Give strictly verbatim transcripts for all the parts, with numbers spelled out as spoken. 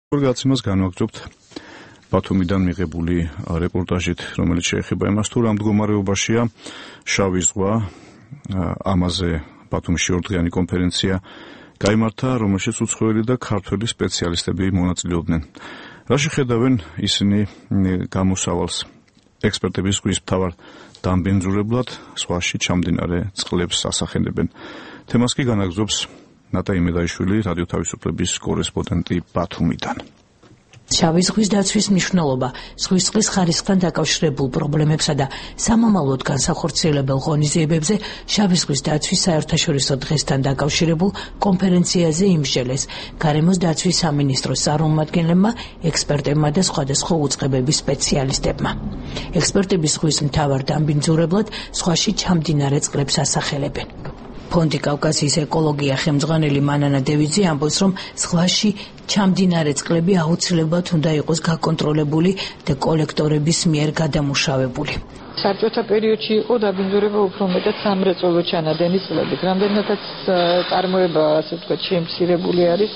გაცემას განვაგრძობთ ბათუმიდან მიღებული რეპორტაჟით, რომელიც შეეხება იმას, თუ რა მდგომარეობაშია შავი ზღვა. ამაზე ბათუმში ორდღიანი კონფერენცია გაიმართა, რომელშიც უცხოელი და ქართველი სპეციალისტები მონაწილეობდნენ. რაში ხედავენ ისინი გამოსავალს? ექსპერტების ზღვის მთავარ დამბინძურებლად ზღვაში ჩამდინარე წყლებს ასახელებენ. თემას კი განაგრძობს ნატა იმედაიშვილი, რადიო თავისუფლების კორესპონდენტი ბათუმიდან. შავი ზღვის დაცვის მნიშვნელობა ზღვის წყლის ხარისხთან დაკავშირებულ პრობლემებსა და სამომავლოდ განსახორციელებელ ღონისძიებებზე შავი ზღვის დაცვის საერთაშორისო დღესთან დაკავშირებულ კონფერენციაზე იმსჯელეს გარემოს დაცვის სამინისტროს წარმომადგენლებმა, ექსპერტებმა და სხვადასხვა უწყებების სპეციალისტებმა. ექსპერტების ზღვის მთავარ დამბინძურებლად ზღვაში ჩამდინარე წყლებს ასახელებენ. ფონდი კავკასიის ეკოლოგია ხელმძღვანელი მანანა დევიძე ამბობს, რომ ზღვაში ჩამდინარე წყლები აუცილებლად უნდა იყოს გაკონტროლებული და კოლექტორების მიერ გადამუშავებული. საბჭოთა პერიოდში იყო დაბინძურება უფრო მეტად სამრეწველო ჩანადენის წყლებით. რამდენადაც წარმოება, ასე ვთქვათ, შემცირებული არის,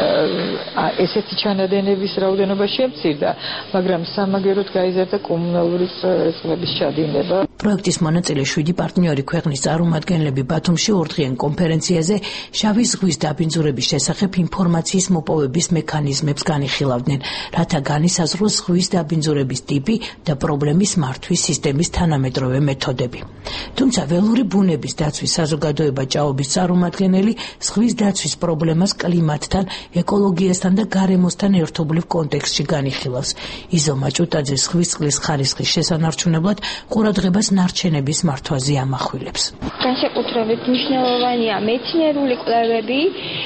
ესეთი ჩანადენების რაოდენობა შემცირდა, მაგრამ სამაგეროდ გაიზარდა კომუნალური წყლების ჩადინება. პროექტის მონაწილე შვიდი პარტნიორი ქვეყნის წარმომადგენლები ბათუმში ორდღიან კონფერენციაზე შავი ზღვის დაბინძურების შესახებ ინფორმაციის მოპოვების მექანიზმებს განიხილავდნენ, რათა განისაზღვროს ზღვის დაბინძურების ტიპი და პრობლემის მართვის სისტემის თანამედროვე მეთოდები. თუმცა ველური ბუნების დაცვის საზოგადოება ჭაობის წარმომადგენელი ზღვის დაცვის პრობლემას კლიმატთან, ეკოლოგიასთან და გარემოსთან ერთობლივ კონტექსტში განიხილავს. იზო მაჭუტაძე ზღვის წყლის ხარისხის შესანარჩუნებლად ყურადღებას ნარჩენების მართვაზე ამახვილებს. განსაკუთრებით მნიშვნელოვანია მეცნიერული კვლევები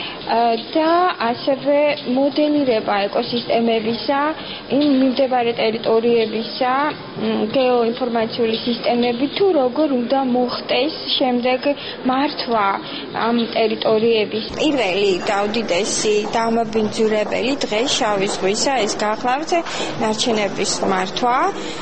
და ასევე მოდელირება ეკოსისტემებისა, იმ მიმდებარე ტერიტორიებისა, გეოინფორმაციული სისტემები, თუ როგორ უნდა მოხდეს შემდეგ მართვა ამ ტერიტორიების. პირველი და უდიდესი დამბინძურებელი დღეს შავი ზღვისა ეს გახლავთ ნარჩენების მართვა,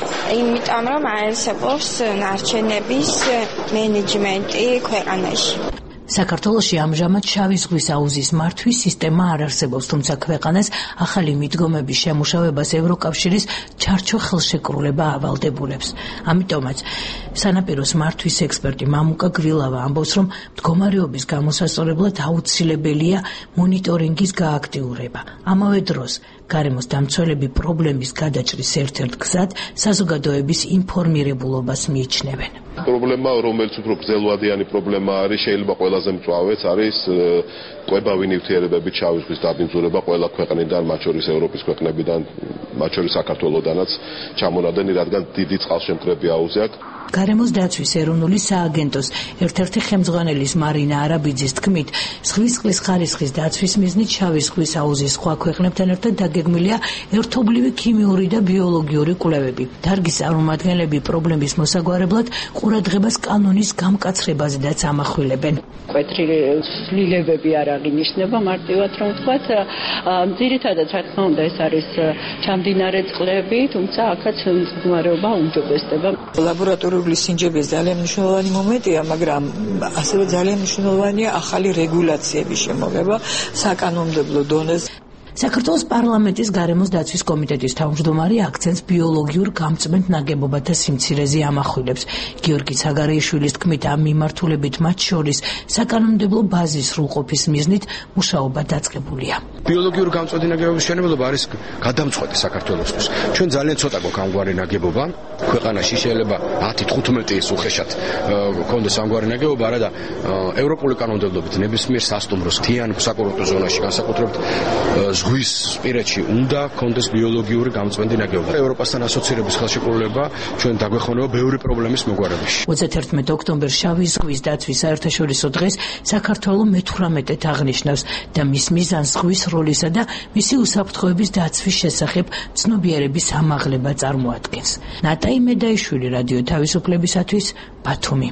იმიტომ რომ აარსებობს ნარჩენების მენეჯმენტი ქვეყანაში. საქართველოში ამჟამად შავი ზღვის აუზის მართვის სისტემა არ არსებობს, თუმცა ქვეყანას ახალი მიდგომების შემუშავებას ევროკავშირის ჩარჩო ხელშეკრულება ავალდებულებს. ამიტომაც სანაპიროს მართვის ექსპერტი მამუკა გვილავა ამბობს, რომ მდგომარეობის გამოსასწორებლად აუცილებელია მონიტორინგის გააქტიურება. ამავე დროს გარემოს დამცველები პრობლემის გადაჭრის ერთ-ერთ გზად საზოგადოების ინფორმირებულობას მიიჩნევენ. პრობლემა, რომელიც უფრო გრძელვადიანი პრობლემა არის, შეიძლება ყველაზე მწვავეც არის კვებავი ნივთიერებები შავი ზღვის დაბინძურება ყველა ქვეყნიდან, მათ შორის ევროპის ქვეყნებიდან, მათ შორის საქართველოდანაც ჩამონადენი, რადგან დიდი წყალშემკრები აუზი აქვს. გარემოს დაცვის ეროვნული სააგენტოს ერთ-ერთი ხელმძღვანელის მარინა არაბიძის თქმით, ზღვის წყლის ხარისხის დაცვის მიზნით შავი ზღვის აუზის სხვა ქვეყნებთან ერთად დაგეგმილია ერთობლივი ქიმიური და ბიოლოგიური კვლევები. დარგის წარმომადგენლები პრობლემის მოსაგვარებლად ყურადღებას კანონის გამკაცრებაზედაც ამახვილებენ. მკვეთრი ცვლილებები არ აღინიშნება მარტივად რომ ვთქვათ, ძირითადად რა თქმა უნდა ეს არის ჩამდინარე წყლები, თუმცა აქაც მდგომარეობა უმჯობესდება. ლაბორატორიული სინჯების ძალიან მნიშვნელოვანი მომენტია, მაგრამ ასევე ძალიან მნიშვნელოვანია ახალი რეგულაციების შემოღება საკანონმდებლო დონეზე. საქართველოს პარლამენტის გარემოს დაცვის კომიტეტის თავმჯდომარე აქცენტს ბიოლოგიურ გამწმენთ ნაგებობათა სიმცირეზე ამახვილებს. გიორგი ცაგარეიშვილის თქმით, ამ მიმართულებით მათ შორის საკანონმდებლო ბაზის სრულყოფის მიზნით მუშაობა დაწყებულია. ბიოლოგიურ გამწმენთ ნაგებობების მშენებლობა არის გადამწყვეტი საქართველოსთვის. ჩვენ ძალიან ცოტა გვაქვს ამგვარი ნაგებობა. ქვეყანაში შეიძლება ათი თხუთმეტი უხეშად გქონდეს ამგვარი ნაგებობა, არა და ევროპული კანონმდებლობით ნებისმიერ სასტუმროს თიან საკურორტო ზონაში განსაკუთრებით ზღვის პირეთში უნდა გქონდეს ბიოლოგიური გამწმენდი ნაგებობა. ევროპასთან ასოცირების ხელშეკრულება ჩვენ დაგვეხმარება ბევრი პრობლემის მოგვარებაში. ოცდაათერთმეტ ოქტომბერს შავი ზღვის დაცვის საერთაშორისო დღეს საქართველო მეთვრამეტედ აღნიშნავს და მის მიზანს ზღვის როლისა და მისი უსაფრთხოების დაცვის შესახებ ცნობიერების ამაღლება წარმოადგენს. ნატა იმედაიშვილი, რადიო თავისუფლებისათვის, ბათუმი.